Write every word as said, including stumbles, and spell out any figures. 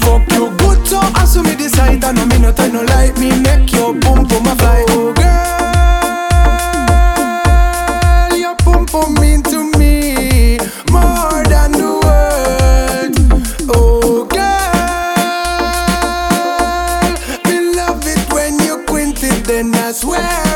fuck you good so as me decide. I know me not I no like me make your boom boom a fly. Oh girl, your boom boom mean to me more than the world. Oh girl, me love it when you quint it, then I swear